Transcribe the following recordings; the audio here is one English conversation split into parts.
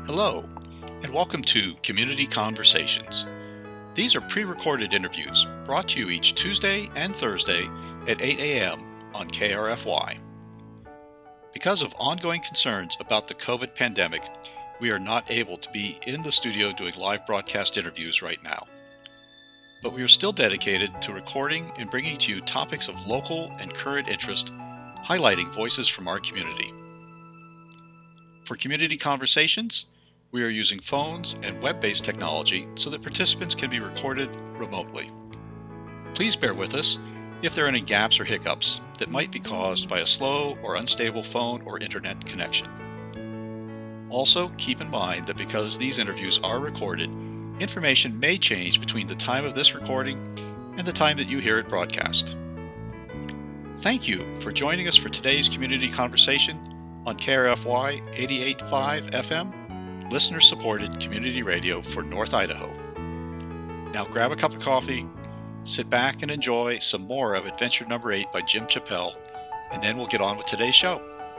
Hello, and welcome to Community Conversations. These are pre-recorded interviews brought to you each Tuesday and Thursday at 8 a.m. on KRFY. Because of ongoing concerns about the COVID pandemic, we are not able to be in the studio doing live broadcast interviews right now. But we are still dedicated to recording and bringing to you topics of local and current interest, highlighting voices from our community. For Community Conversations, we are using phones and web-based technology so that participants can be recorded remotely. Please bear with us if there are any gaps or hiccups that might be caused by a slow or unstable phone or internet connection. Also, keep in mind that because these interviews are recorded, information may change between the time of this recording and the time that you hear it broadcast. Thank you for joining us for today's Community Conversation on KRFY 88.5 FM, listener-supported community radio for North Idaho. Now grab a cup of coffee, sit back and enjoy some more of Adventure Number 8 by Jim Chappell, and then we'll get on with today's show.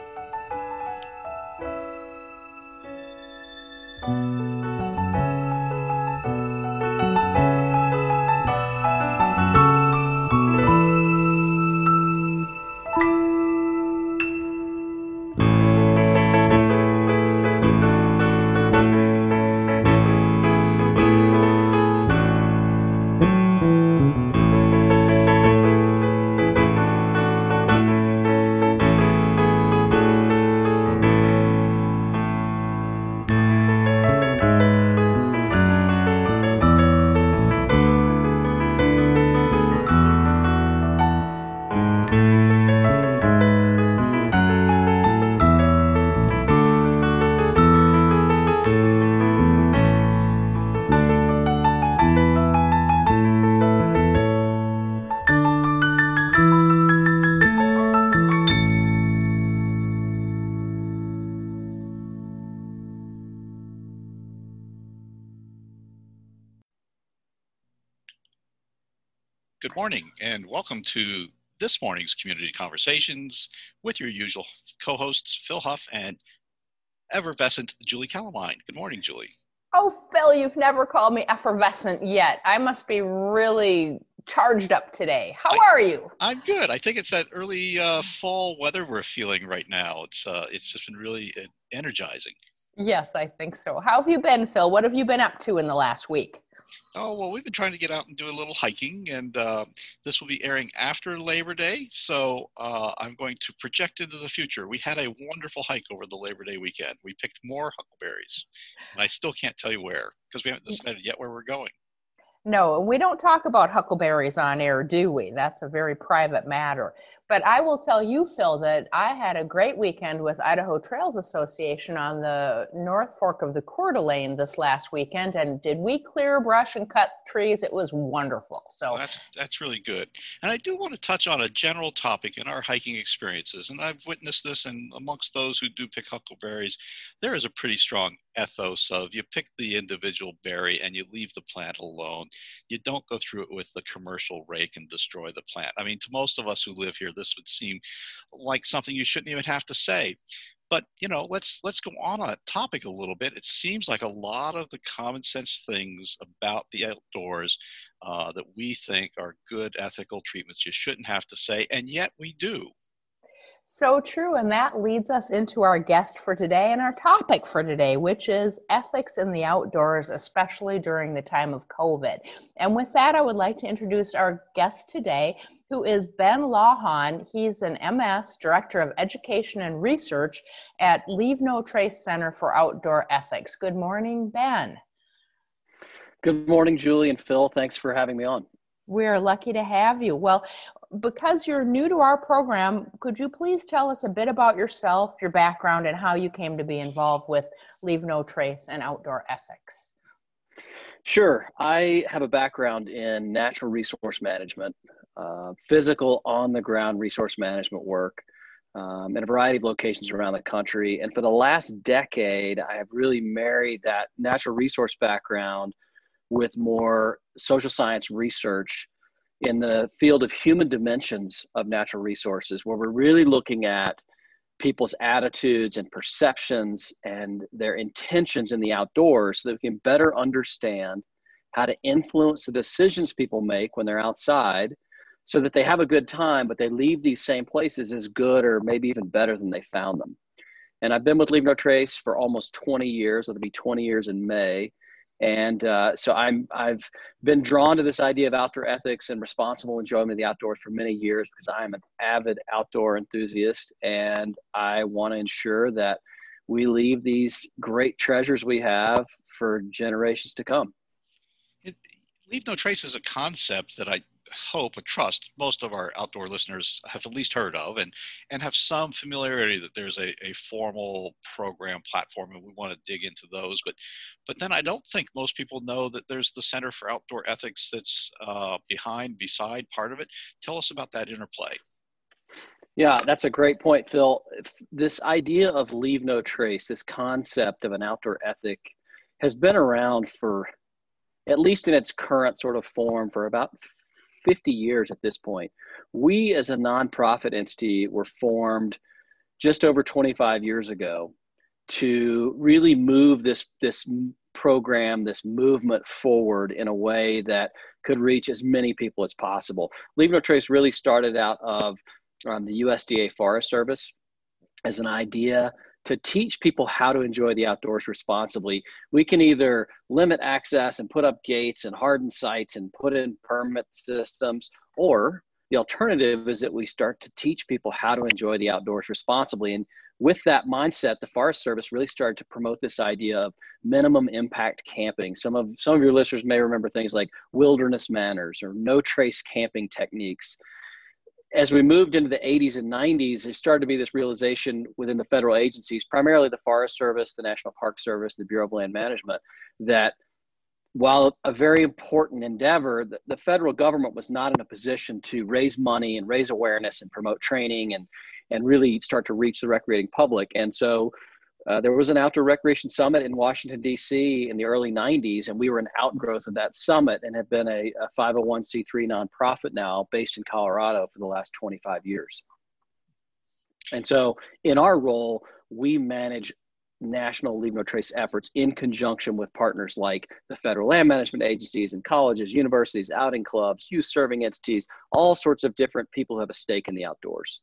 Good morning, and welcome to this morning's Community Conversations with your usual co-hosts, Phil Huff and effervescent Julie Calamine. Good morning, Julie. Oh, Phil, you've never called me effervescent yet. I must be really charged up today. How are you? I'm good. I think it's that early fall weather we're feeling right now. It's just been really energizing. Yes, I think so. How have you been, Phil? What have you been up to in the last week? Oh, well, we've been trying to get out and do a little hiking, and this will be airing after Labor Day, so I'm going to project into the future. We had a wonderful hike over the Labor Day weekend. We picked more huckleberries, and I still can't tell you where, because we haven't decided yet where we're going. No, we don't talk about huckleberries on air, do we? That's a very private matter. But I will tell you, Phil, that I had a great weekend with Idaho Trails Association on the North Fork of the Coeur d'Alene this last weekend. And did we clear brush and cut trees? It was wonderful. So that's really good. And I do want to touch on a general topic in our hiking experiences. And I've witnessed this, and amongst those who do pick huckleberries, there is a pretty strong ethos of you pick the individual berry and you leave the plant alone. You don't go through it with the commercial rake and destroy the plant. I mean, to most of us who live here, this would seem like something you shouldn't even have to say. But, you know, let's go on that topic a little bit. It seems like a lot of the common sense things about the outdoors that we think are good ethical treatments you shouldn't have to say, and yet we do. So true, and that leads us into our guest for today and our topic for today, which is ethics in the outdoors, especially during the time of COVID. And with that, I would like to introduce our guest today, who is Ben Lawhon. He's an MS, Director of Education and Research at Leave No Trace Center for Outdoor Ethics. Good morning, Ben. Good morning, Julie and Phil. Thanks for having me on. We're lucky to have you. Well, because you're new to our program, could you please tell us a bit about yourself, your background, and how you came to be involved with Leave No Trace and outdoor ethics? Sure. I have a background in natural resource management, physical on-the-ground resource management work in a variety of locations around the country. And for the last decade, I have really married that natural resource background with more social science research in the field of human dimensions of natural resources, where we're really looking at people's attitudes and perceptions and their intentions in the outdoors so that we can better understand how to influence the decisions people make when they're outside so that they have a good time, but they leave these same places as good or maybe even better than they found them. And I've been with Leave No Trace for almost 20 years. It'll be 20 years in May. And so I've been drawn to this idea of outdoor ethics and responsible enjoyment of the outdoors for many years because I'm an avid outdoor enthusiast, and I want to ensure that we leave these great treasures we have for generations to come. Leave No Trace is a concept that I hope and trust most of our outdoor listeners have at least heard of and have some familiarity that there's a formal program platform, and we want to dig into those. But then I don't think most people know that there's the Center for Outdoor Ethics that's beside part of it. Tell us about that interplay. Yeah, that's a great point, Phil. This idea of Leave No Trace, this concept of an outdoor ethic, has been around for, at least in its current sort of form, for about 50 years at this point. We as a nonprofit entity were formed just over 25 years ago to really move this program, this movement forward in a way that could reach as many people as possible. Leave No Trace really started out of the USDA Forest Service as an idea to teach people how to enjoy the outdoors responsibly. We can either limit access and put up gates and harden sites and put in permit systems, or the alternative is that we start to teach people how to enjoy the outdoors responsibly. And with that mindset, the Forest Service really started to promote this idea of minimum impact camping. Some of your listeners may remember things like wilderness manners or no trace camping techniques. As we moved into the 80s and 90s, there started to be this realization within the federal agencies, primarily the Forest Service, the National Park Service, the Bureau of Land Management, that while a very important endeavor, the federal government was not in a position to raise money and raise awareness and promote training and really start to reach the recreating public. And so there was an outdoor recreation summit in Washington, D.C. in the early 90s, and we were an outgrowth of that summit and have been a 501c3 nonprofit now based in Colorado for the last 25 years. And so in our role, we manage national Leave No Trace efforts in conjunction with partners like the federal land management agencies and colleges, universities, outing clubs, youth serving entities, all sorts of different people who have a stake in the outdoors.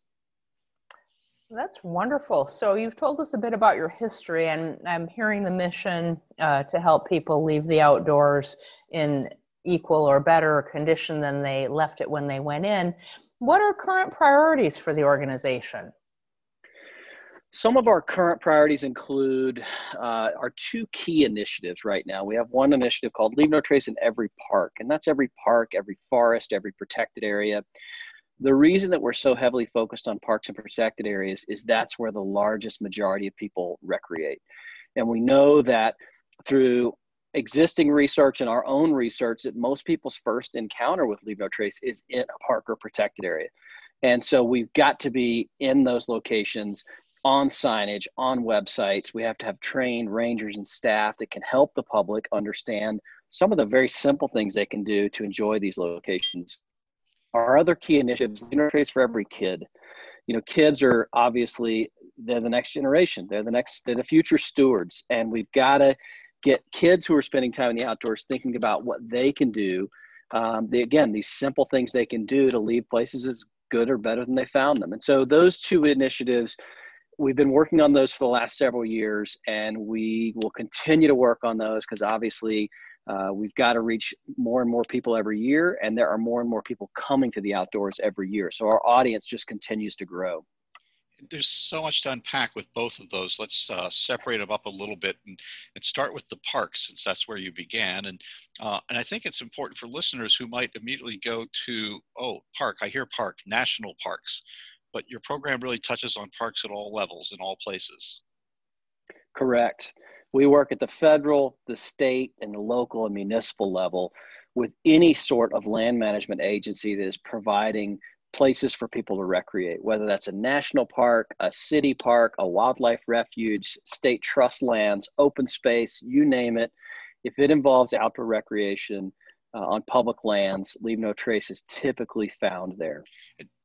That's wonderful. So you've told us a bit about your history, and I'm hearing the mission to help people leave the outdoors in equal or better condition than they left it when they went in. What are current priorities for the organization? Some of our current priorities include our two key initiatives right now. We have one initiative called Leave No Trace in Every Park, and that's every park, every forest, every protected area. The reason that we're so heavily focused on parks and protected areas is that's where the largest majority of people recreate. And we know that through existing research and our own research that most people's first encounter with Leave No Trace is in a park or protected area. And so we've got to be in those locations, on signage, on websites. We have to have trained rangers and staff that can help the public understand some of the very simple things they can do to enjoy these locations. Our other key initiatives, Leave No Trace for Every Kid. You know, kids are obviously, they're the next generation. They're the future stewards. And we've got to get kids who are spending time in the outdoors thinking about what they can do. These simple things they can do to leave places as good or better than they found them. And so those two initiatives, we've been working on those for the last several years, and we will continue to work on those because obviously we've got to reach more and more people every year, and there are more and more people coming to the outdoors every year. So our audience just continues to grow. There's so much to unpack with both of those. Let's separate them up a little bit and start with the parks, since that's where you began. And I think it's important for listeners who might immediately go to, oh, park, I hear park, national parks. But your program really touches on parks at all levels, in all places. Correct. We work at the federal, the state, and the local and municipal level with any sort of land management agency that is providing places for people to recreate, whether that's a national park, a city park, a wildlife refuge, state trust lands, open space, you name it. If it involves outdoor recreation on public lands, Leave No Trace is typically found there.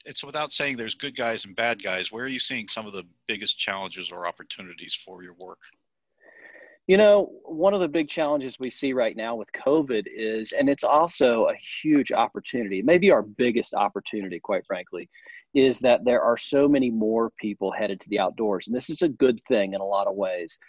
And so without saying there's good guys and bad guys, where are you seeing some of the biggest challenges or opportunities for your work? One of the big challenges we see right now with COVID is, and it's also a huge opportunity, maybe our biggest opportunity, quite frankly, is that there are so many more people headed to the outdoors. And this is a good thing in a lot of ways.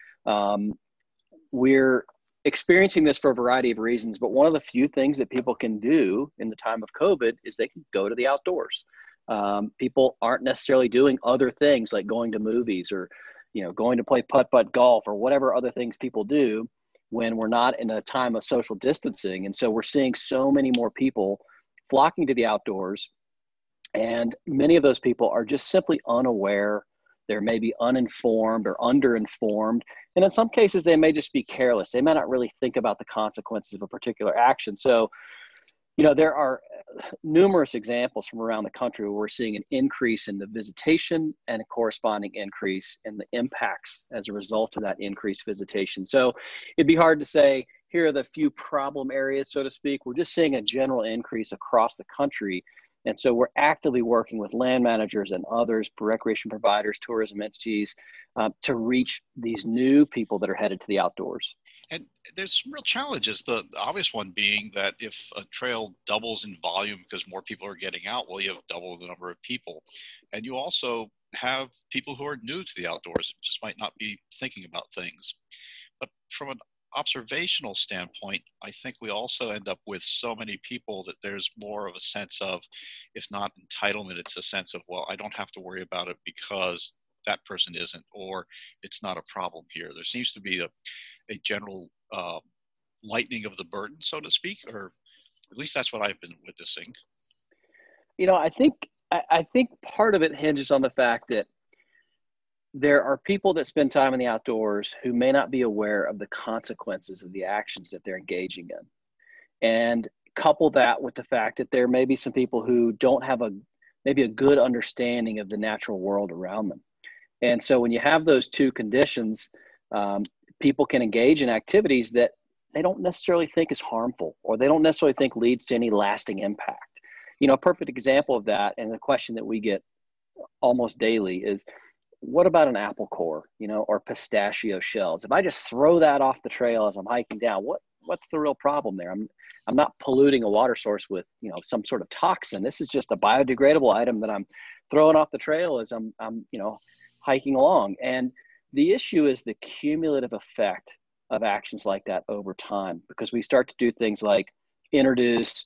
We're experiencing this for a variety of reasons, but one of the few things that people can do in the time of COVID is they can go to the outdoors. People aren't necessarily doing other things like going to movies or going to play putt-putt golf or whatever other things people do when we're not in a time of social distancing. And so we're seeing so many more people flocking to the outdoors. And many of those people are just simply unaware. They're maybe uninformed or underinformed. And in some cases, they may just be careless. They may not really think about the consequences of a particular action. So, there are numerous examples from around the country where we're seeing an increase in the visitation and a corresponding increase in the impacts as a result of that increased visitation. So it'd be hard to say, here are the few problem areas, so to speak. We're just seeing a general increase across the country. And so we're actively working with land managers and others, recreation providers, tourism entities, to reach these new people that are headed to the outdoors. And there's some real challenges. The obvious one being that if a trail doubles in volume because more people are getting out, well, you have double the number of people. And you also have people who are new to the outdoors, just might not be thinking about things. But from an observational standpoint, I think we also end up with so many people that there's more of a sense of, if not entitlement, it's a sense of, well, I don't have to worry about it because that person isn't, or it's not a problem here. There seems to be a general lightening of the burden, so to speak, or at least that's what I've been witnessing. I think part of it hinges on the fact that there are people that spend time in the outdoors who may not be aware of the consequences of the actions that they're engaging in. And couple that with the fact that there may be some people who don't have maybe a good understanding of the natural world around them. And so when you have those two conditions, people can engage in activities that they don't necessarily think is harmful, or they don't necessarily think leads to any lasting impact. A perfect example of that, and the question that we get almost daily is, what about an apple core, or pistachio shells? If I just throw that off the trail as I'm hiking down, what's the real problem there? I'm not polluting a water source with, some sort of toxin. This is just a biodegradable item that I'm throwing off the trail as I'm hiking along. And the issue is the cumulative effect of actions like that over time, because we start to do things like introduce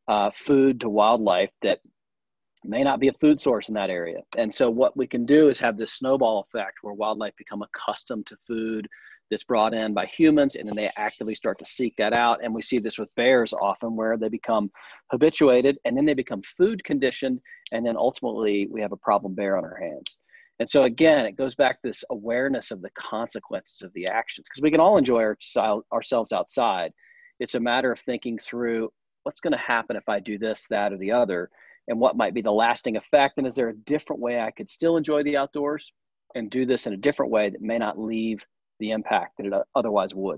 food to wildlife that may not be a food source in that area. And so what we can do is have this snowball effect where wildlife become accustomed to food that's brought in by humans, and then they actively start to seek that out. And we see this with bears often, where they become habituated and then they become food conditioned, and then ultimately we have a problem bear on our hands. And so again, it goes back to this awareness of the consequences of the actions, because we can all enjoy ourselves outside. It's a matter of thinking through what's going to happen if I do this, that, or the other, and what might be the lasting effect. And is there a different way I could still enjoy the outdoors and do this in a different way that may not leave the impact that it otherwise would?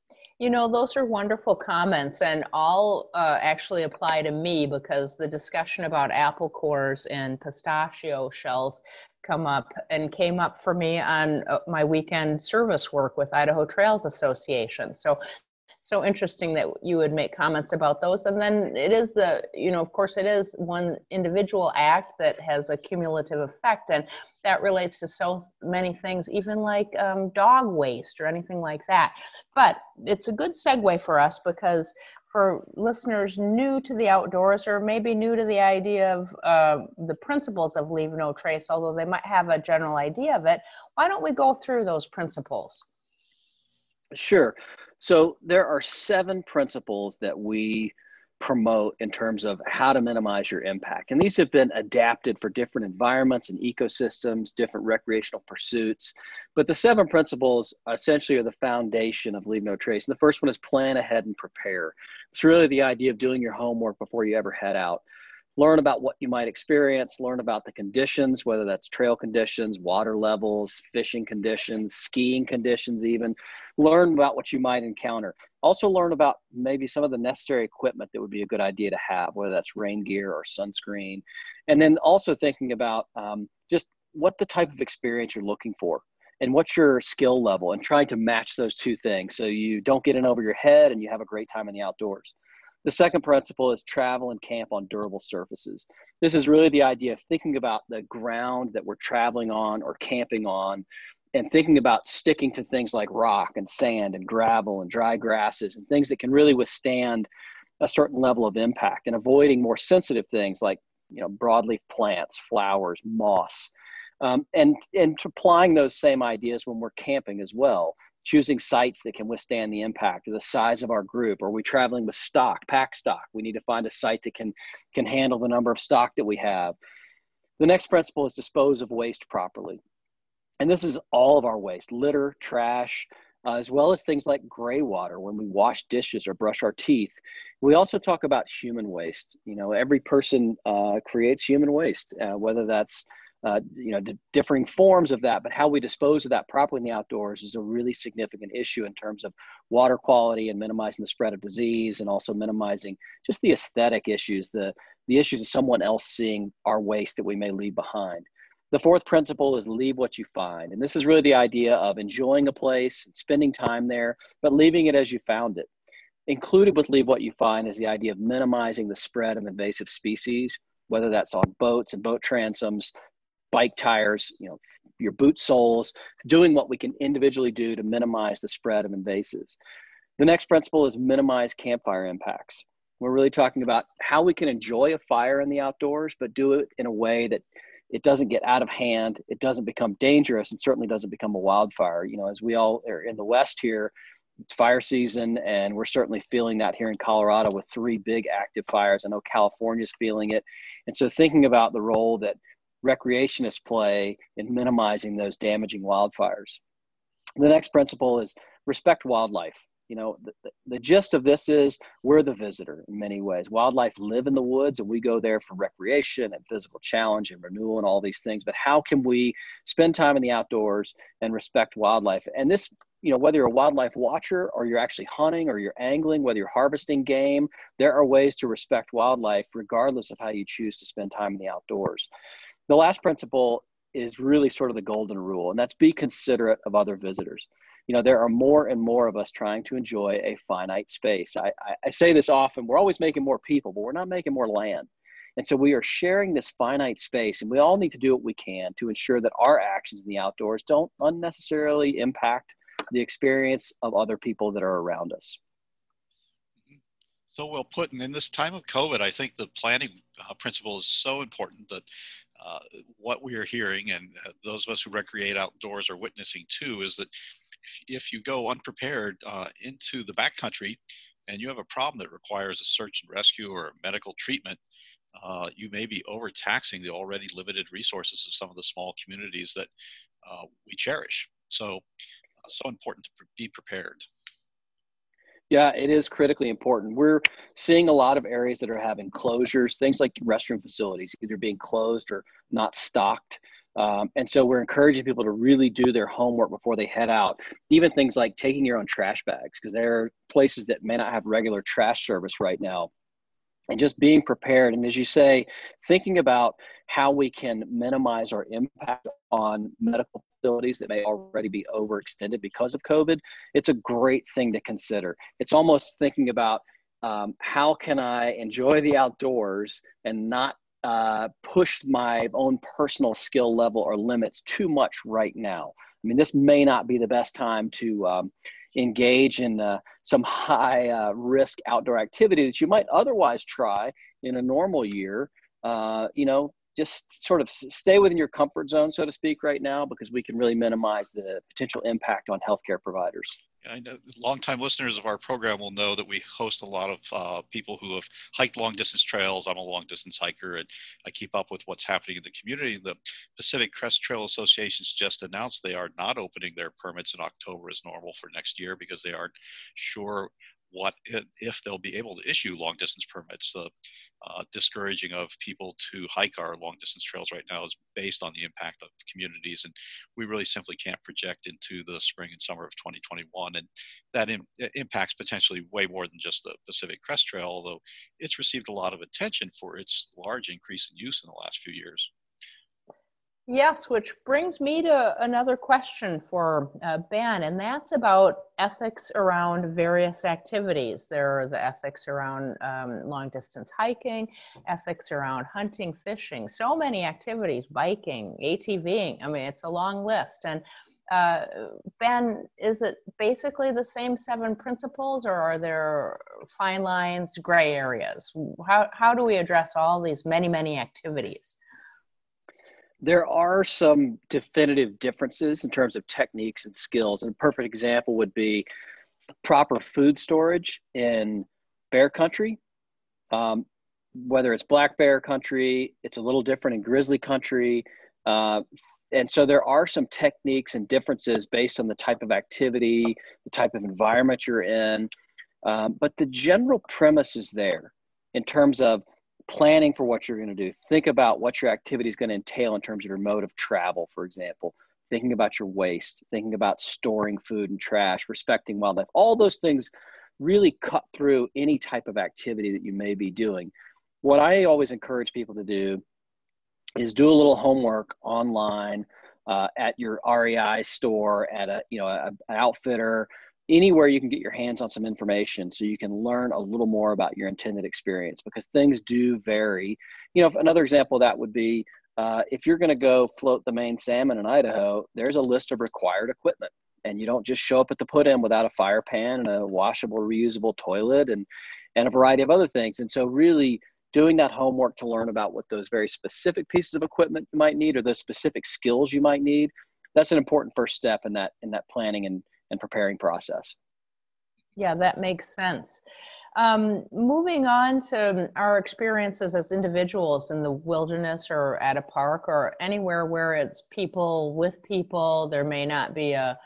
Those are wonderful comments, and all actually apply to me, because the discussion about apple cores and pistachio shells came up for me on my weekend service work with Idaho Trails Association. So interesting that you would make comments about those. And then it is of course, it is one individual act that has a cumulative effect. And that relates to so many things, even like dog waste or anything like that. But it's a good segue for us, because for listeners new to the outdoors, or maybe new to the idea of the principles of Leave No Trace, although they might have a general idea of it, why don't we go through those principles? Sure. So there are 7 principles that we promote in terms of how to minimize your impact. And these have been adapted for different environments and ecosystems, different recreational pursuits. But the 7 principles essentially are the foundation of Leave No Trace. And the first one is plan ahead and prepare. It's really the idea of doing your homework before you ever head out. learn about what you might experience, learn about the conditions, whether that's trail conditions, water levels, fishing conditions, skiing conditions even. Learn about what you might encounter. Also learn about maybe some of the necessary equipment that would be a good idea to have, whether that's rain gear or sunscreen. And then also thinking about just what the type of experience you're looking for and what's your skill level, and trying to match those two things so you don't get in over your head and you have a great time in the outdoors. The second principle is travel and camp on durable surfaces. This is really the idea of thinking about the ground that we're traveling on or camping on, and thinking about sticking to things like rock and sand and gravel and dry grasses and things that can really withstand a certain level of impact, and avoiding more sensitive things like, broadleaf plants, flowers, moss, and applying those same ideas when we're camping as well. Choosing sites that can withstand the impact of the size of our group. Are we traveling with pack stock? We need to find a site that can handle the number of stock that we have. The next principle is dispose of waste properly. And this is all of our waste, litter, trash, as well as things like gray water when we wash dishes or brush our teeth. We also talk about human waste. Every person creates human waste, whether that's differing forms of that, but how we dispose of that properly in the outdoors is a really significant issue in terms of water quality and minimizing the spread of disease, and also minimizing just the aesthetic issues, the issues of someone else seeing our waste that we may leave behind. The fourth principle is leave what you find. And this is really the idea of enjoying a place and spending time there, but leaving it as you found it. Included with leave what you find is the idea of minimizing the spread of invasive species, whether that's on boats and boat transoms, bike tires, your boot soles, doing what we can individually do to minimize the spread of invasives. The next principle is minimize campfire impacts. We're really talking about how we can enjoy a fire in the outdoors, but do it in a way that it doesn't get out of hand, it doesn't become dangerous, and certainly doesn't become a wildfire. As we all are in the West here, it's fire season, and we're certainly feeling that here in Colorado with 3 big active fires. I know California's feeling it. And so thinking about the role that recreationists play in minimizing those damaging wildfires. The next principle is respect wildlife. The gist of this is we're the visitor in many ways. Wildlife live in the woods, and we go there for recreation and physical challenge and renewal and all these things. But how can we spend time in the outdoors and respect wildlife? And this, whether you're a wildlife watcher or you're actually hunting or you're angling, whether you're harvesting game, there are ways to respect wildlife regardless of how you choose to spend time in the outdoors. The last principle is really sort of the golden rule, and that's be considerate of other visitors. There are more and more of us trying to enjoy a finite space. I say this often, we're always making more people, but we're not making more land. And so we are sharing this finite space, and we all need to do what we can to ensure that our actions in the outdoors don't unnecessarily impact the experience of other people that are around us. So well put. And in this time of COVID, I think the planning principle is so important that what we are hearing, and those of us who recreate outdoors are witnessing too, is that if you go unprepared into the backcountry and you have a problem that requires a search and rescue or medical treatment, you may be overtaxing the already limited resources of some of the small communities that we cherish. So important to be prepared. Yeah, it is critically important. We're seeing a lot of areas that are having closures, things like restroom facilities, either being closed or not stocked. And so we're encouraging people to really do their homework before they head out. Even things like taking your own trash bags, because there are places that may not have regular trash service right now. And just being prepared. And as you say, thinking about how we can minimize our impact on medical facilities that may already be overextended because of COVID, it's a great thing to consider. It's almost thinking about how can I enjoy the outdoors and not push my own personal skill level or limits too much right now. I mean, this may not be the best time to engage in some high risk outdoor activity that you might otherwise try in a normal year. Just sort of stay within your comfort zone, so to speak, right now, because we can really minimize the potential impact on healthcare providers. I know longtime listeners of our program will know that we host a lot of people who have hiked long distance trails. I'm a long distance hiker, and I keep up with what's happening in the community. The Pacific Crest Trail Association's just announced they are not opening their permits in October as normal for next year because they aren't sure if they'll be able to issue long distance permits. The discouraging of people to hike our long distance trails right now is based on the impact of communities, and we really simply can't project into the spring and summer of 2021. And that impacts potentially way more than just the Pacific Crest Trail, although it's received a lot of attention for its large increase in use in the last few years. Yes, which brings me to another question for Ben, and that's about ethics around various activities. There are the ethics around long distance hiking, ethics around hunting, fishing, so many activities, biking, ATVing. I mean, it's a long list. And Ben, is it basically the same 7 principles, or are there fine lines, gray areas? How do we address all these many activities? There are some definitive differences in terms of techniques and skills. And a perfect example would be proper food storage in bear country. Whether it's black bear country, it's a little different in grizzly country. And so there are some techniques and differences based on the type of activity, the type of environment you're in. But the general premise is there in terms of planning for what you're going to do. Think about what your activity is going to entail in terms of your mode of travel, for example, thinking about your waste, thinking about storing food and trash, respecting wildlife. All those things really cut through any type of activity that you may be doing. What I always encourage people to do is do a little homework online at your REI store, at an outfitter, anywhere you can get your hands on some information so you can learn a little more about your intended experience, because things do vary. Another example of that would be if you're going to go float the Maine salmon in Idaho, there's a list of required equipment, and you don't just show up at the put-in without a fire pan and a washable, reusable toilet and a variety of other things. And so really doing that homework to learn about what those very specific pieces of equipment you might need, or those specific skills you might need, that's an important first step in that planning and preparing process. Yeah, that makes sense. Moving on to our experiences as individuals in the wilderness or at a park or anywhere where it's people with people, there may not be a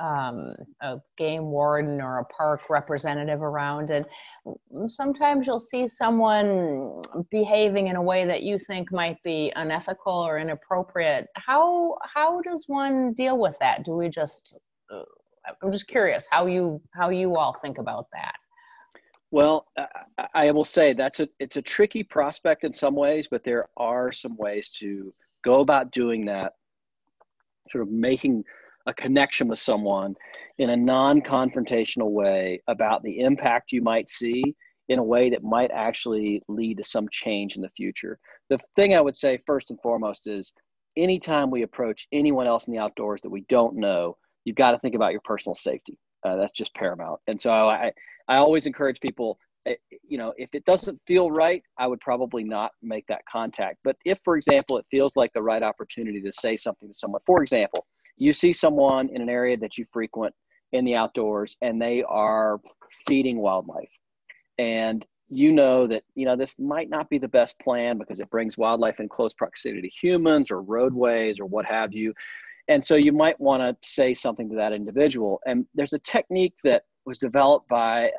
game warden or a park representative around, and sometimes you'll see someone behaving in a way that you think might be unethical or inappropriate. How does one deal with that? Do we just I'm just curious how you all think about that. Well, I will say it's a tricky prospect in some ways, but there are some ways to go about doing that, sort of making a connection with someone in a non-confrontational way about the impact you might see in a way that might actually lead to some change in the future. The thing I would say first and foremost is anytime we approach anyone else in the outdoors that we don't know, you've got to think about your personal safety. That's just paramount. And so I always encourage people, if it doesn't feel right, I would probably not make that contact. But if, for example, it feels like the right opportunity to say something to someone, for example, you see someone in an area that you frequent in the outdoors and they are feeding wildlife, and you know that, this might not be the best plan because it brings wildlife in close proximity to humans or roadways or what have you. And so you might want to say something to that individual. And there's a technique that was developed by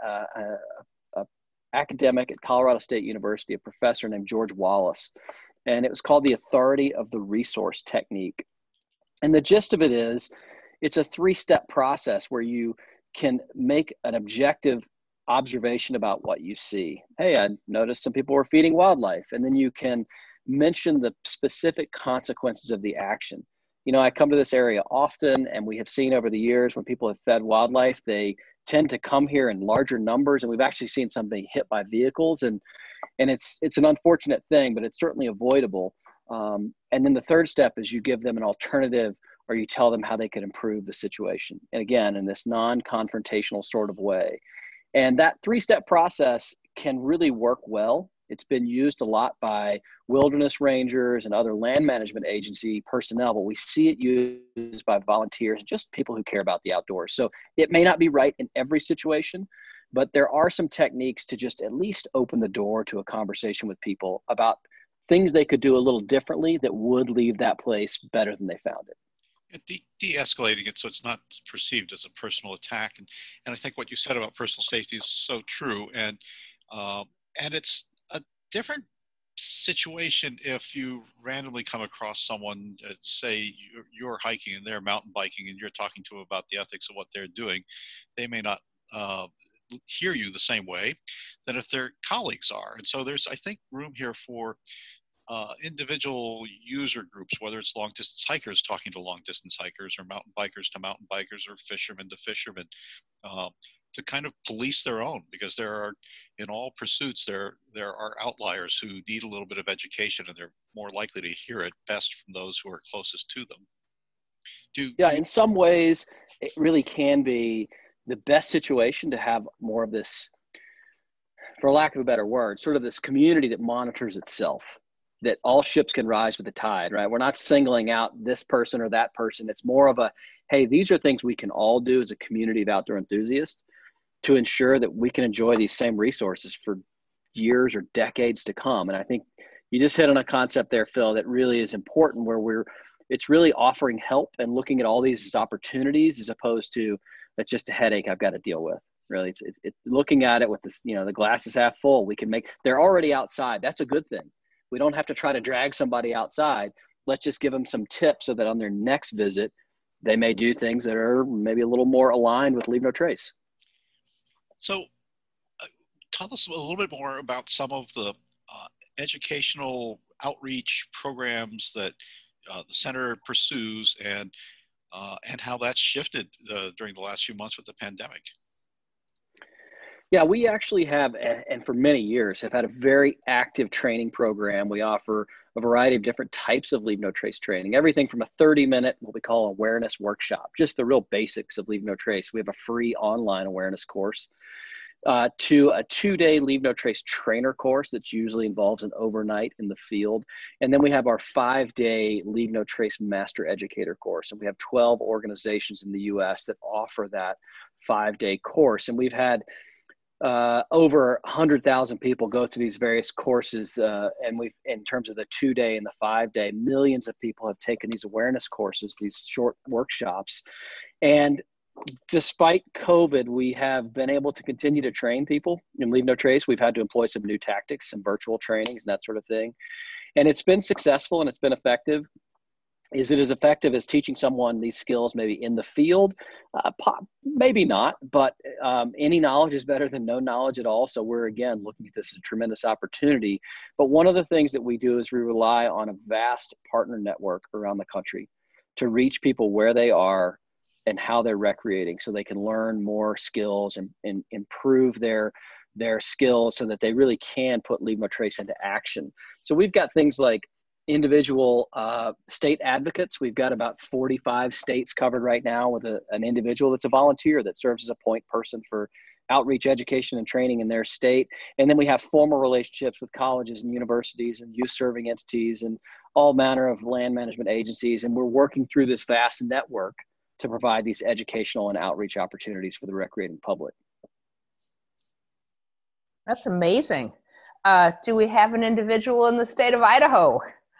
an academic at Colorado State University, a professor named George Wallace. And it was called the authority of the resource technique. And the gist of it is, it's a 3-step process where you can make an objective observation about what you see. Hey, I noticed some people were feeding wildlife. And then you can mention the specific consequences of the action. I come to this area often, and we have seen over the years when people have fed wildlife, they tend to come here in larger numbers, and we've actually seen some being hit by vehicles, and it's an unfortunate thing, but it's certainly avoidable. And then the third step is you give them an alternative, or you tell them how they can improve the situation. And again, in this non-confrontational sort of way. And that 3-step process can really work well. It's been used a lot by wilderness rangers and other land management agency personnel, but we see it used by volunteers, just people who care about the outdoors. So it may not be right in every situation, but there are some techniques to just at least open the door to a conversation with people about things they could do a little differently that would leave that place better than they found it. de-escalating it so it's not perceived as a personal attack. And I think what you said about personal safety is so true. And it's a different situation if you randomly come across someone that, say you're hiking and they're mountain biking and you're talking to them about the ethics of what they're doing. They may not hear you the same way than if their colleagues are. And so there's, I think, room here for individual user groups, whether it's long distance hikers talking to long distance hikers, or mountain bikers to mountain bikers, or fishermen to fishermen, to kind of police their own, because there are, in all pursuits, there are outliers who need a little bit of education, and they're more likely to hear it best from those who are closest to them. In some ways, it really can be the best situation to have more of this, for lack of a better word, sort of this community that monitors itself, that all ships can rise with the tide, right? We're not singling out this person or that person. It's more of a, hey, these are things we can all do as a community of outdoor enthusiasts to ensure that we can enjoy these same resources for years or decades to come. And I think you just hit on a concept there, Phil, that really is important, where it's really offering help and looking at all these as opportunities, as opposed to, that's just a headache I've got to deal with. Really, it's looking at it with this, the glass is half full. They're already outside. That's a good thing. We don't have to try to drag somebody outside. Let's just give them some tips so that on their next visit, they may do things that are maybe a little more aligned with Leave No Trace. So tell us a little bit more about some of the educational outreach programs that the center pursues, and how that's shifted during the last few months with the pandemic. Yeah, we actually have, and for many years, have had a very active training program. We offer a variety of different types of Leave No Trace training, everything from a 30-minute, what we call awareness workshop, just the real basics of Leave No Trace. We have a free online awareness course, to a 2-day Leave No Trace trainer course that usually involves an overnight in the field. And then we have our 5-day Leave No Trace Master Educator course. And we have 12 organizations in the US that offer that 5-day course. And we've had over 100,000 people go through these various courses. And in terms of the 2-day and the 5-day, millions of people have taken these awareness courses, these short workshops. And despite COVID, we have been able to continue to train people in Leave No Trace. We've had to employ some new tactics, some virtual trainings and that sort of thing. And it's been successful and it's been effective. Is it as effective as teaching someone these skills maybe in the field? Maybe not, but any knowledge is better than no knowledge at all. So we're, again, looking at this as a tremendous opportunity. But one of the things that we do is we rely on a vast partner network around the country to reach people where they are and how they're recreating, so they can learn more skills and improve their skills so that they really can put Leave No Trace into action. So we've got things like individual state advocates. We've got about 45 states covered right now with an individual that's a volunteer that serves as a point person for outreach, education, and training in their state. And then we have formal relationships with colleges and universities and youth serving entities and all manner of land management agencies. And we're working through this vast network to provide these educational and outreach opportunities for the recreating public. That's amazing. Do we have an individual in the state of Idaho?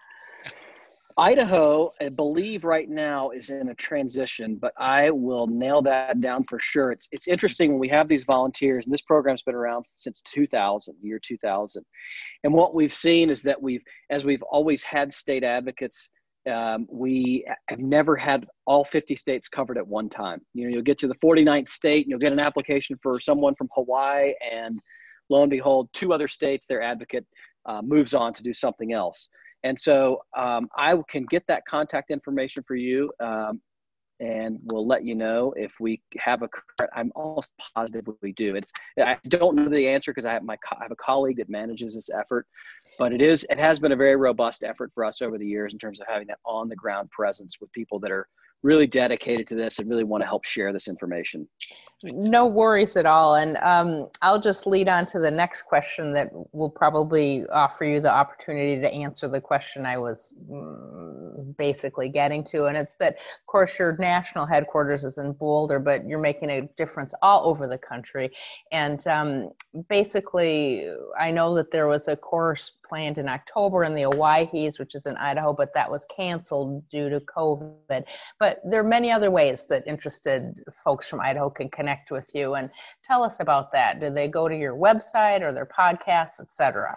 Idaho, I believe right now is in a transition, but I will nail that down for sure. It's interesting when we have these volunteers, and this program's been around since 2000, year 2000. And what we've seen is that as we've always had state advocates, we have never had all 50 states covered at one time. You'll get to the 49th state and you'll get an application for someone from Hawaii, and lo and behold, 2 other states, their advocate moves on to do something else. And so I can get that contact information for you, and we'll let you know if we have I'm almost positive we do. I don't know the answer because I have a colleague that manages this effort, but it has been a very robust effort for us over the years in terms of having that on the ground presence with people that are really dedicated to this and really want to help share this information. No worries at all. And I'll just lead on to the next question that will probably offer you the opportunity to answer the question I was basically getting to. And it's that, of course, your national headquarters is in Boulder, but you're making a difference all over the country. And basically, I know that there was a course planned in October in the Owyhees, which is in Idaho, but that was canceled due to COVID. But there are many other ways that interested folks from Idaho can connect with you. And tell us about that. Do they go to your website or their podcasts, et cetera?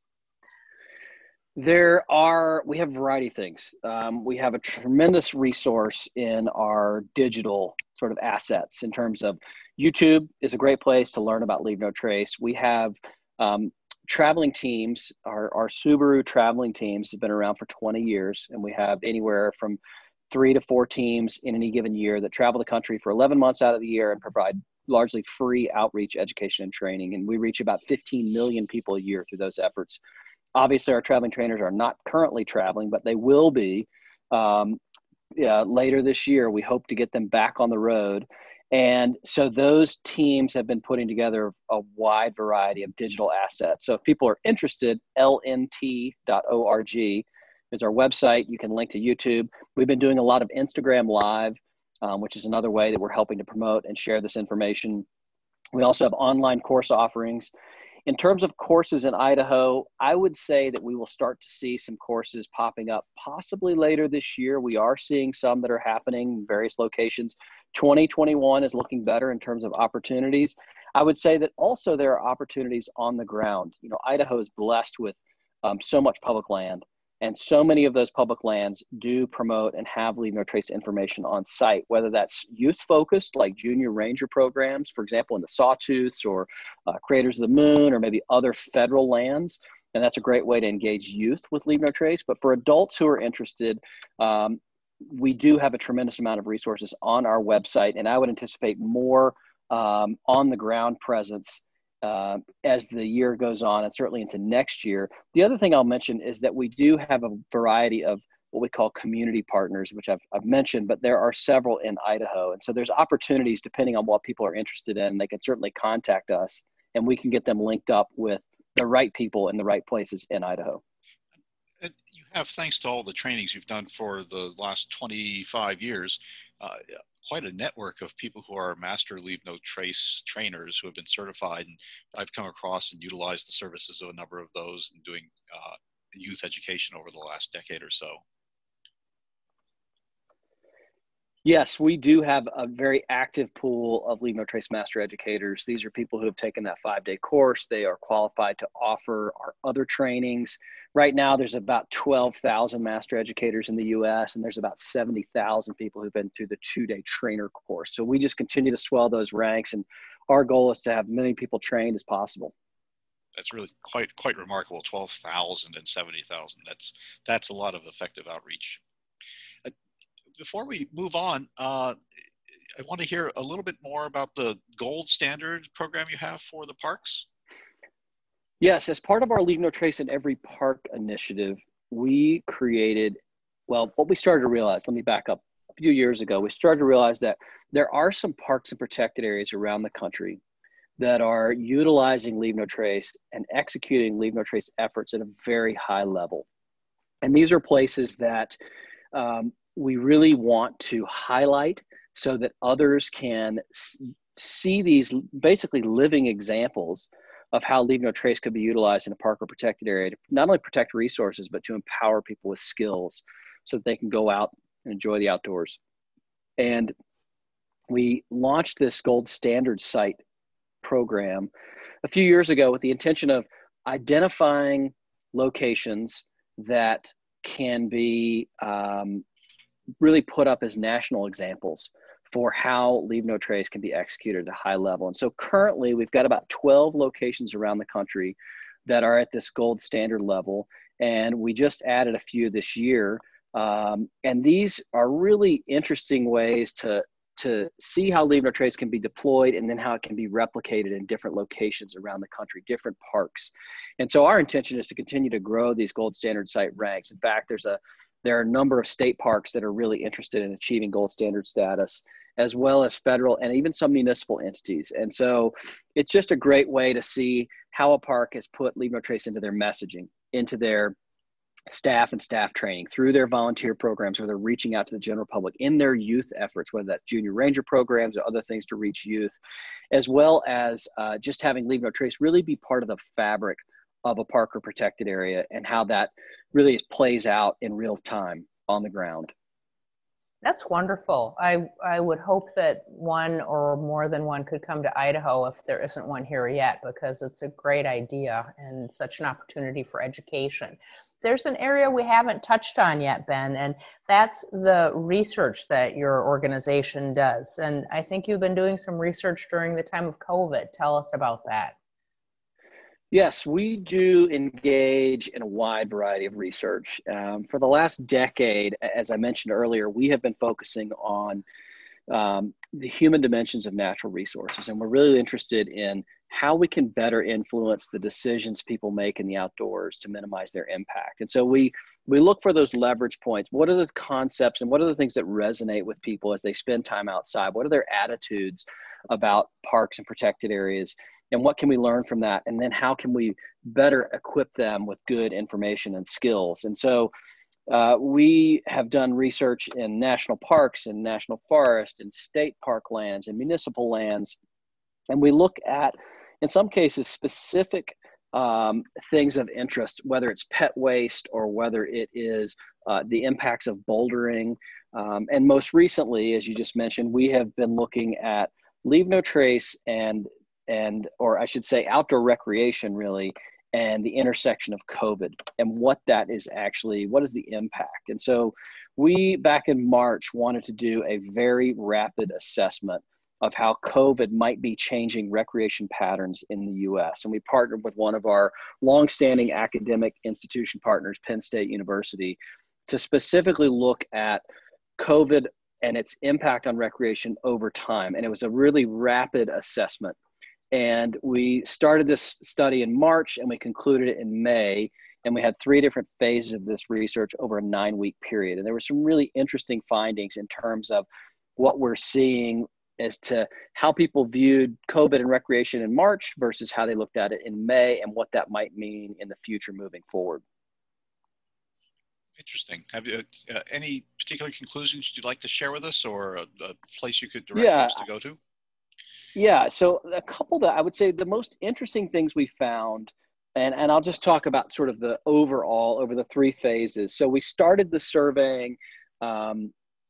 We have a variety of things. We have a tremendous resource in our digital sort of assets in terms of YouTube is a great place to learn about Leave No Trace. We have traveling teams. Our Subaru traveling teams have been around for 20 years, and we have anywhere from 3 to 4 teams in any given year that travel the country for 11 months out of the year and provide largely free outreach, education, and training. And we reach about 15 million people a year through those efforts. Obviously, our traveling trainers are not currently traveling, but they will be later this year. We hope to get them back on the road. And so those teams have been putting together a wide variety of digital assets. So if people are interested, lnt.org is our website. You can link to YouTube. We've been doing a lot of Instagram Live, which is another way that we're helping to promote and share this information. We also have online course offerings. In terms of courses in Idaho, I would say that we will start to see some courses popping up possibly later this year. We are seeing some that are happening in various locations. 2021 is looking better in terms of opportunities. I would say that also there are opportunities on the ground. You know, Idaho is blessed with so much public land, and so many of those public lands do promote and have Leave No Trace information on site, whether that's youth focused like junior ranger programs, for example, in the Sawtooths or Creators of the Moon, or maybe other federal lands. And that's a great way to engage youth with Leave No Trace. But for adults who are interested, we do have a tremendous amount of resources on our website, and I would anticipate more on the ground presence as the year goes on, and certainly into next year. The other thing I'll mention is that we do have a variety of what we call community partners, which I've mentioned, but there are several in Idaho. And so there's opportunities depending on what people are interested in. They can certainly contact us, and we can get them linked up with the right people in the right places in Idaho. And you have, thanks to all the trainings you've done for the last 25 years, quite a network of people who are master Leave No Trace trainers who have been certified. And I've come across and utilized the services of a number of those and doing youth education over the last decade or so. Yes, we do have a very active pool of Leave No Trace master educators. These are people who have taken that 5-day course. They are qualified to offer our other trainings. Right now, there's about 12,000 master educators in the U.S., and there's about 70,000 people who've been through the 2-day trainer course. So we just continue to swell those ranks, and our goal is to have many people trained as possible. That's really quite remarkable. 12,000 and 70,000. That's a lot of effective outreach. Before we move on, I want to hear a little bit more about the Gold Standard program you have for the parks. Yes, as part of our Leave No Trace in Every Park initiative, we created, well, what we started to realize, let me back up. A few years ago, we started to realize that there are some parks and protected areas around the country that are utilizing Leave No Trace and executing Leave No Trace efforts at a very high level. And these are places that we really want to highlight so that others can see these basically living examples of how Leave No Trace could be utilized in a park or protected area to not only protect resources, but to empower people with skills so that they can go out and enjoy the outdoors. And we launched this Gold Standard Site program a few years ago with the intention of identifying locations that can be really put up as national examples for how Leave No Trace can be executed at a high level. And so currently we've got about 12 locations around the country that are at this gold standard level. And we just added a few this year. And these are really interesting ways to see how Leave No Trace can be deployed and then how it can be replicated in different locations around the country, different parks. And so our intention is to continue to grow these gold standard site ranks. In fact, there are a number of state parks that are really interested in achieving gold standard status, as well as federal and even some municipal entities. And so it's just a great way to see how a park has put Leave No Trace into their messaging, into their staff and staff training, through their volunteer programs, where they're reaching out to the general public in their youth efforts, whether that's junior ranger programs or other things to reach youth, as well as just having Leave No Trace really be part of the fabric of a park or protected area and how that really plays out in real time on the ground. That's wonderful. I would hope that one or more than one could come to Idaho if there isn't one here yet, because it's a great idea and such an opportunity for education. There's an area we haven't touched on yet, Ben, and that's the research that your organization does. And I think you've been doing some research during the time of COVID. Tell us about that. Yes, we do engage in a wide variety of research. For the last decade, as I mentioned earlier, we have been focusing on the human dimensions of natural resources. And we're really interested in how we can better influence the decisions people make in the outdoors to minimize their impact. And so we look for those leverage points. What are the concepts and what are the things that resonate with people as they spend time outside? What are their attitudes about parks and protected areas? And what can we learn from that? And then how can we better equip them with good information and skills? And so we have done research in national parks and national forests and state park lands and municipal lands. And we look at, in some cases, specific things of interest, whether it's pet waste or whether it is the impacts of bouldering. And most recently, as you just mentioned, we have been looking at leave no trace or I should say outdoor recreation really, and the intersection of COVID and what is the impact. And so we, back in March, wanted to do a very rapid assessment of how COVID might be changing recreation patterns in the US. And we partnered with one of our longstanding academic institution partners, Penn State University, to specifically look at COVID and its impact on recreation over time. And it was a really rapid assessment. And we started this study in March and we concluded it in May. And we had 3 different phases of this research over a 9-week period. And there were some really interesting findings in terms of what we're seeing as to how people viewed COVID and recreation in March versus how they looked at it in May and what that might mean in the future moving forward. Interesting. Have you any particular conclusions you'd like to share with us, or a place you could direct folks to go to? Yeah, so a couple that I would say the most interesting things we found, and I'll just talk about sort of the overall over the 3 phases. So we started the surveying in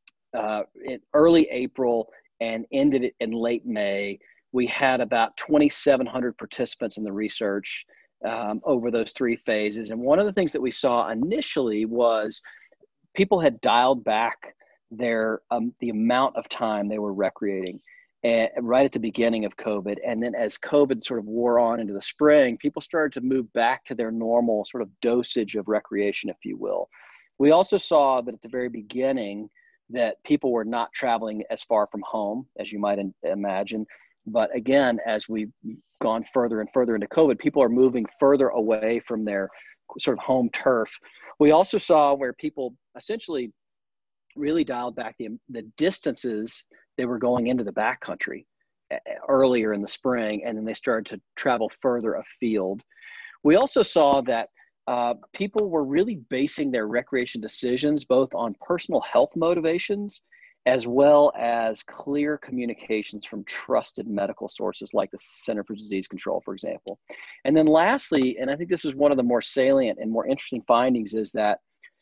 early April and ended it in late May. We had about 2,700 participants in the research over those 3 phases. And one of the things that we saw initially was people had dialed back the amount of time they were recreating right at the beginning of COVID. And then as COVID sort of wore on into the spring, people started to move back to their normal sort of dosage of recreation, if you will. We also saw that at the very beginning that people were not traveling as far from home as you might imagine. But again, as we've gone further and further into COVID, people are moving further away from their sort of home turf. We also saw where people essentially really dialed back the distances they were going into the backcountry earlier in the spring, and then they started to travel further afield. We also saw that people were really basing their recreation decisions both on personal health motivations as well as clear communications from trusted medical sources like the Center for Disease Control, for example. And then lastly, and I think this is one of the more salient and more interesting findings, is that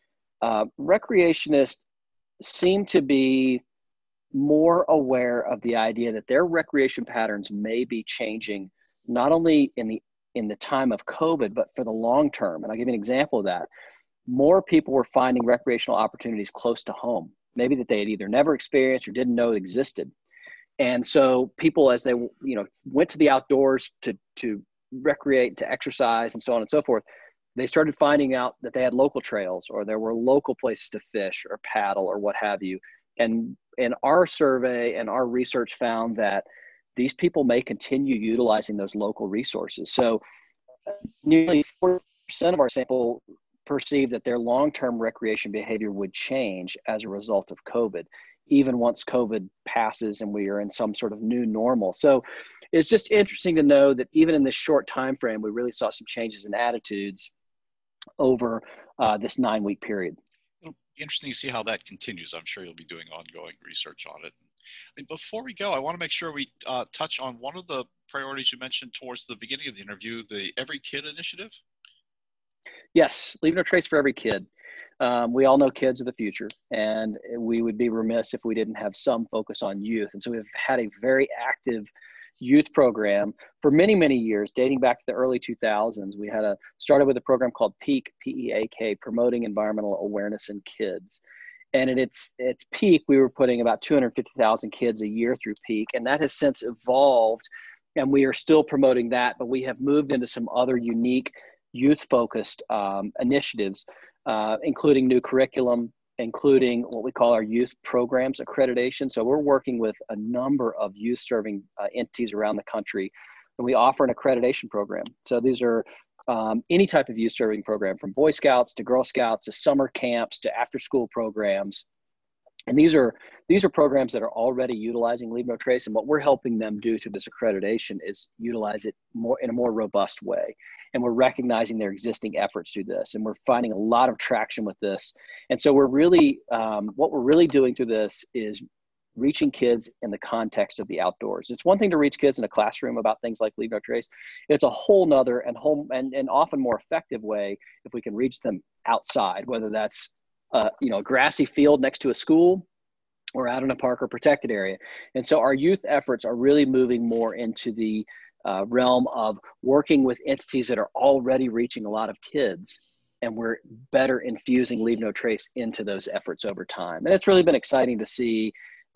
recreationists seem to be more aware of the idea that their recreation patterns may be changing, not only in the time of COVID, but for the long term. And I'll give you an example of that. More people were finding recreational opportunities close to home, maybe that they had either never experienced or didn't know existed. And so people, as they went to the outdoors to recreate, to exercise, and so on and so forth, they started finding out that they had local trails, or there were local places to fish or paddle or what have you. And in our survey and our research found that these people may continue utilizing those local resources. So nearly 40% of our sample perceived that their long-term recreation behavior would change as a result of COVID, even once COVID passes and we are in some sort of new normal. So it's just interesting to know that even in this short time frame, we really saw some changes in attitudes over this 9-week period. It'll be interesting to see how that continues. I'm sure you'll be doing ongoing research on it. And before we go, I want to make sure we touch on one of the priorities you mentioned towards the beginning of the interview, the Every Kid initiative. Yes, leave no trace for every kid. We all know kids are the future, and we would be remiss if we didn't have some focus on youth. And so we've had a very active youth program for many, many years, dating back to the early 2000s. We had started with a program called PEAK, P-E-A-K, Promoting Environmental Awareness in Kids. And at its peak, we were putting about 250,000 kids a year through PEAK, and that has since evolved, and we are still promoting that, but we have moved into some other unique youth-focused initiatives, including new curriculum, including what we call our youth programs accreditation. So we're working with a number of youth-serving entities around the country, and we offer an accreditation program. So these are any type of youth serving program, from Boy Scouts to Girl Scouts to summer camps to after school programs. And these are programs that are already utilizing Leave No Trace. And what we're helping them do to this accreditation is utilize it more in a more robust way. And we're recognizing their existing efforts through this. And we're finding a lot of traction with this. And so we're really, what we're really doing through this is reaching kids in the context of the outdoors. It's one thing to reach kids in a classroom about things like Leave No Trace. It's a whole nother and often more effective way if we can reach them outside, whether that's a grassy field next to a school or out in a park or protected area. And so our youth efforts are really moving more into the realm of working with entities that are already reaching a lot of kids, and we're better infusing Leave No Trace into those efforts over time. And it's really been exciting to see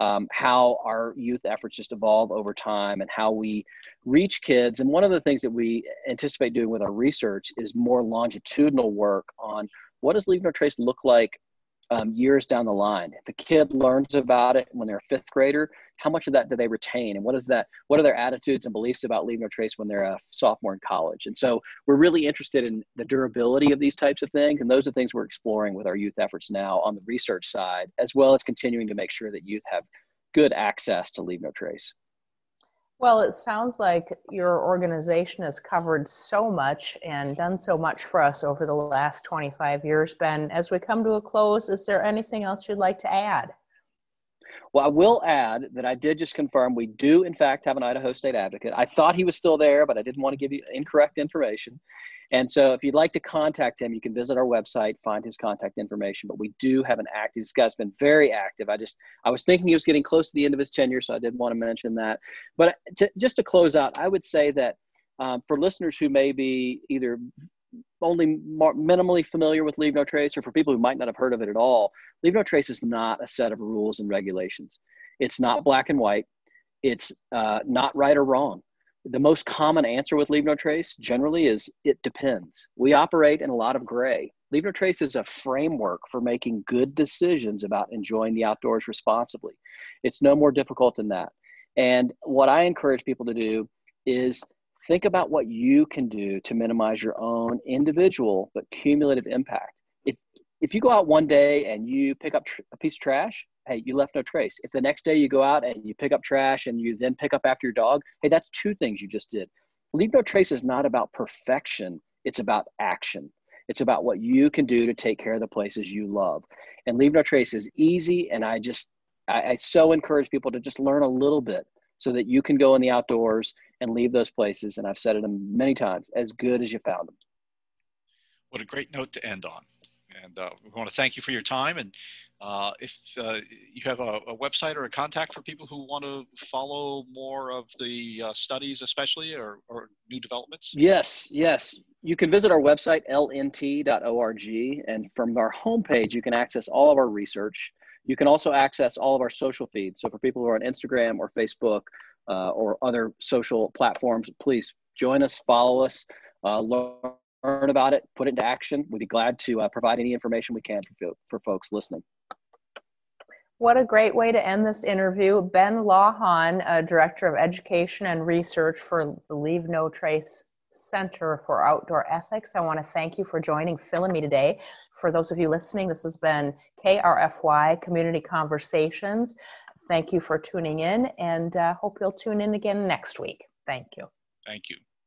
how our youth efforts just evolve over time and how we reach kids. And one of the things that we anticipate doing with our research is more longitudinal work on what does Leave No Trace look like years down the line. If a kid learns about it when they're a fifth grader, how much of that do they retain? And what are their attitudes and beliefs about Leave No Trace when they're a sophomore in college? And so we're really interested in the durability of these types of things. And those are things we're exploring with our youth efforts now on the research side, as well as continuing to make sure that youth have good access to Leave No Trace. Well, it sounds like your organization has covered so much and done so much for us over the last 25 years. Ben, as we come to a close, is there anything else you'd like to add? Well, I will add that I did just confirm we do, in fact, have an Idaho State advocate. I thought he was still there, but I didn't want to give you incorrect information. And so if you'd like to contact him, you can visit our website, find his contact information. But we do have an active, this guy's been very active. I was thinking he was getting close to the end of his tenure, so I did want to mention that. But just to close out, I would say that for listeners who may be either only minimally familiar with Leave No Trace, or for people who might not have heard of it at all, Leave No Trace is not a set of rules and regulations. It's not black and white. It's not right or wrong. The most common answer with Leave No Trace generally is it depends. We operate in a lot of gray. Leave No Trace is a framework for making good decisions about enjoying the outdoors responsibly. It's no more difficult than that. And what I encourage people to do is think about what you can do to minimize your own individual but cumulative impact. If you go out one day and you pick up a piece of trash, hey, you left no trace. If the next day you go out and you pick up trash and you then pick up after your dog, hey, that's two things you just did. Leave No Trace is not about perfection. It's about action. It's about what you can do to take care of the places you love. And Leave No Trace is easy. And I so encourage people to just learn a little bit so that you can go in the outdoors and leave those places. And I've said it many times, as good as you found them. What a great note to end on. And we want to thank you for your time. And if you have a website or a contact for people who want to follow more of the studies, especially, or new developments? Yes. You can visit our website, lnt.org. And from our homepage, you can access all of our research. You can also access all of our social feeds. So for people who are on Instagram or Facebook or other social platforms, please join us, follow us, learn about it, put it into action. We'd be glad to provide any information we can for folks listening. What a great way to end this interview. Ben Lawhon, Director of Education and Research for the Leave No Trace Center for Outdoor Ethics. I want to thank you for joining Phil and me today. For those of you listening, this has been KRFY Community Conversations. Thank you for tuning in, and hope you'll tune in again next week. Thank you. Thank you.